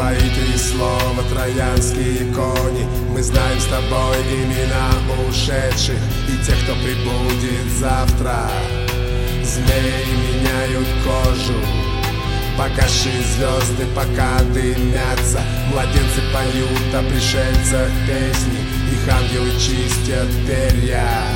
твои три слова, троянские кони. Мы знаем с тобой имена ушедших и тех, кто прибудет завтра. Змеи меняют кожу, погасшие звезды пока дымятся. Младенцы поют о пришельцах песни, их ангелы чистят перья.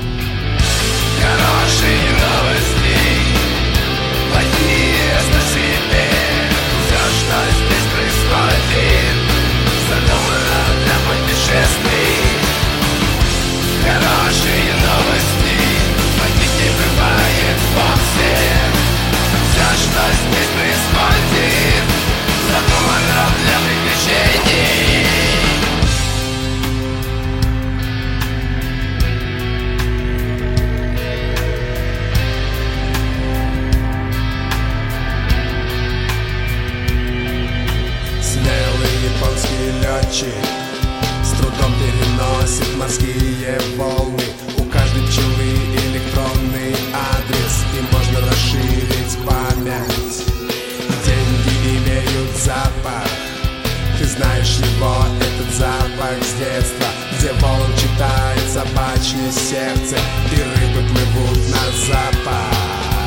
Хорошие новости, плохие оставь себе. Все, что здесь происходит, задумано для путешествий. Хорошие новости, плохих не бывает вовсе. Все, что здесь происходит, задумано для приключений. Японский летчик с трудом переносит морские волны. У каждой пчелы электронный адрес, и можно расширить память. Деньги имеют запах, ты знаешь его, этот запах с детства, где волн читает собачье сердце и рыбы плывут на запад.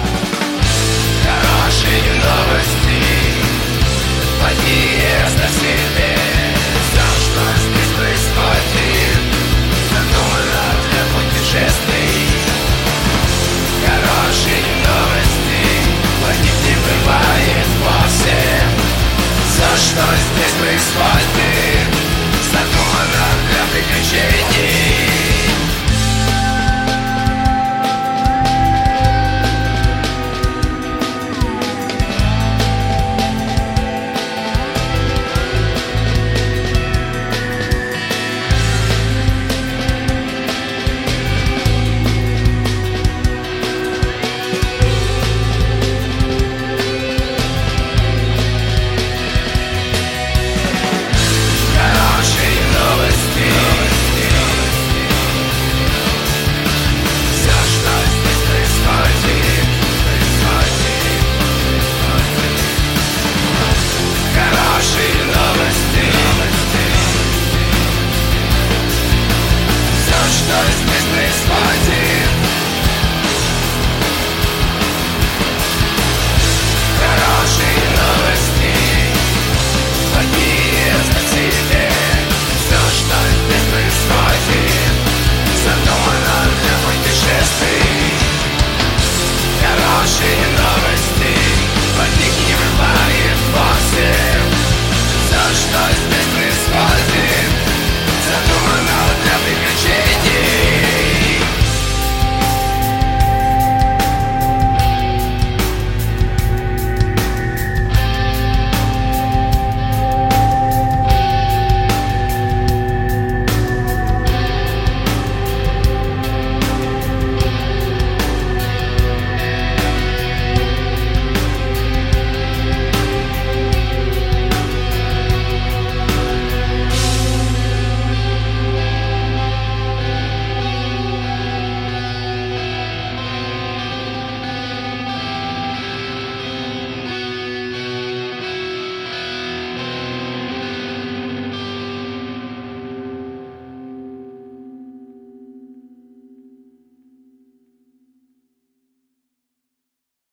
Хорошие новости, плохие оставь себе. Все, что здесь происходит, задумано для путешествий. Хорошие новости, плохих не бывает вовсе. Все, что здесь происходит, задумано для приключений.